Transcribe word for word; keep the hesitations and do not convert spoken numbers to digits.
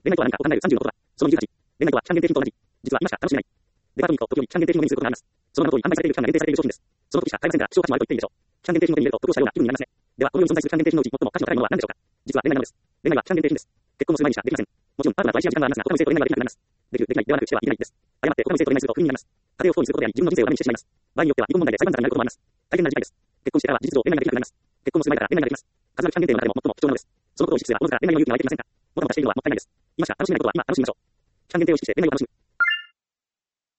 恋愛とは何かを考えるさんじゅうのことだ。そのにじゅうはち、恋愛とは期間限定品と同じ。実は今しか楽しめない。デパートに行くと、時折期間限定品を目にすることがあります。その名の通り、販売されている期間が限定されている商品です。その時しか買えませんが、希少価値もあると言っていいでしょう。期間限定品を手に入れると、得をしたような気分になりますね。では、この世に存在する期間限定品のうち最も価値の高いものは何でしょうか。実は恋愛なのです。恋愛は期間限定品です。結婚もする前にしかできません。もちろん、パートナーと愛し合う時間はありますが、他の異性と恋愛はできなくなります。できる、できないではなくしてはいけないです。誤って他の異性と恋愛すると不倫になります。家庭を不幸にすることであり、自分の人生をダメにしてしまいます。場合によっては離婚問題で裁判沙汰になることもあります。大変な事態です。結婚してからは事実上恋愛ができなくなります。結婚もする前から恋愛ができます。数ある期間限定の中でも最も貴重なのです。そのことを意識すれば、おのずから恋愛の勇気が湧いてきませんか。もたもたしているのはもったいないです。今しか楽しめないことは今楽しみましょう。期間限定を意識して恋愛を楽しむ。